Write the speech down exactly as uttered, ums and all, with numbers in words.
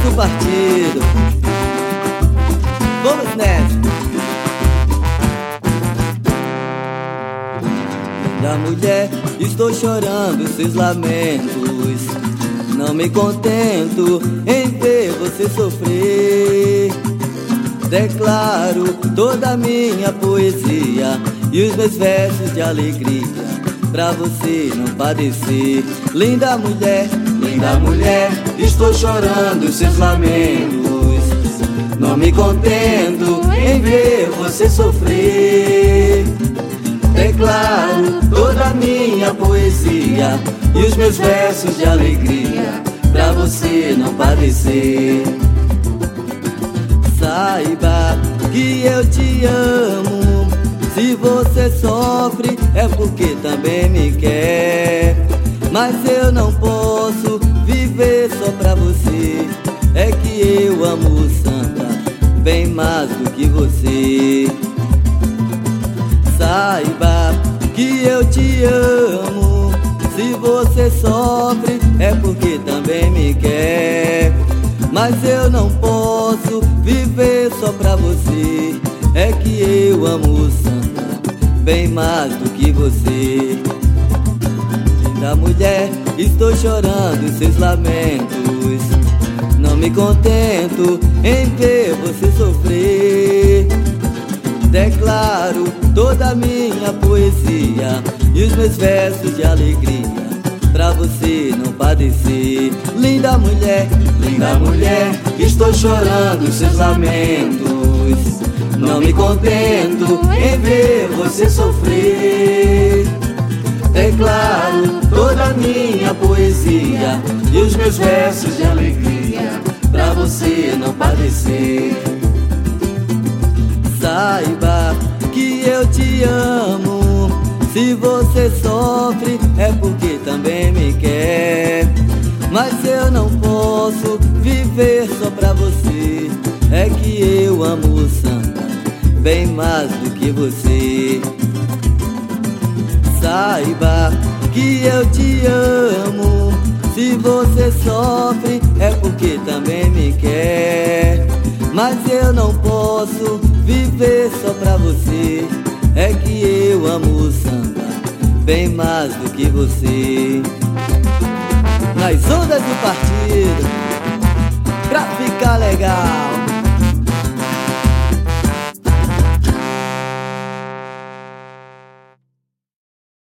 do partido. Vamos nessa. Da mulher, estou chorando seus lamentos. Não me contento em ver você sofrer. Declaro toda a minha poesia e os meus versos de alegria, pra você não padecer. Linda mulher, linda mulher, estou chorando seus lamentos. Não me contento em ver você sofrer. Declaro toda a minha poesia e os meus versos de alegria, pra você não padecer. Saiba que eu te amo. Se você sofre é porque também me quer. Mas eu não posso viver só pra você. É que eu amo o samba bem mais do que você. Saiba que eu te amo. Se você sofre é porque também me quer. Mas eu não posso viver só pra você. É que eu amo o samba bem mais do que você. Linda mulher, estou chorando seus lamentos. Não me contento em ver você sofrer. Declaro toda a minha poesia e os meus versos de alegria, pra você não padecer. Linda mulher, linda mulher, estou chorando seus lamentos. Não me contento em ver você sofrer. Declaro toda a minha poesia e os meus versos de alegria, pra você não padecer. Saiba que eu te amo. Se você sofre é porque também me quer. Mas eu não posso viver só pra você. É que eu amo o samba bem mais do que você. Saiba que eu te amo. Se você sofre é porque também me quer. Mas eu não posso viver só pra você. É que eu amo o samba bem mais do que você. Nas ondas do partido, pra ficar legal.